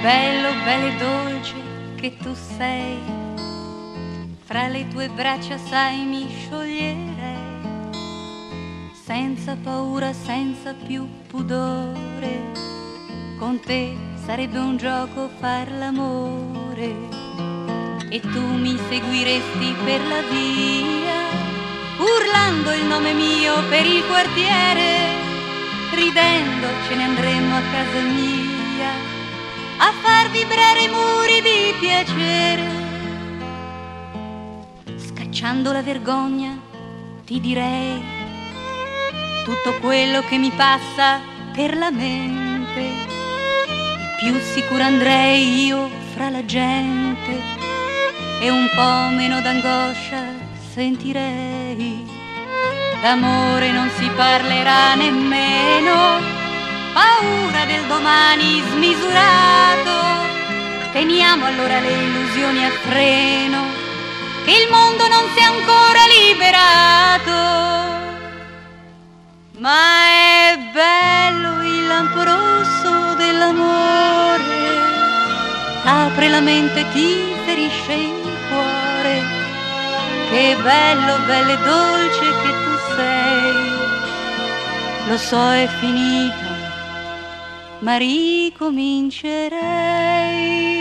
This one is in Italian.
bello, bello e dolce che tu sei, fra le tue braccia sai mi scioglierei, senza paura, senza più pudore, con te sarebbe un gioco far l'amore, e tu mi seguiresti per la via, urlando il nome mio per il quartiere, ridendo ce ne andremmo a casa mia a far vibrare i muri di piacere. Scacciando la vergogna ti direi tutto quello che mi passa per la mente, e più sicura andrei io fra la gente e un po' meno d'angoscia sentirei. D'amore non si parlerà nemmeno, paura del domani smisurato, teniamo allora le illusioni a freno, che il mondo non si è ancora liberato. Ma è bello il lampo rosso dell'amore, apre la mente, ti ferisce il cuore, che bello, bello e dolce che tu sei. Lo so è finita, ma ricomincerei.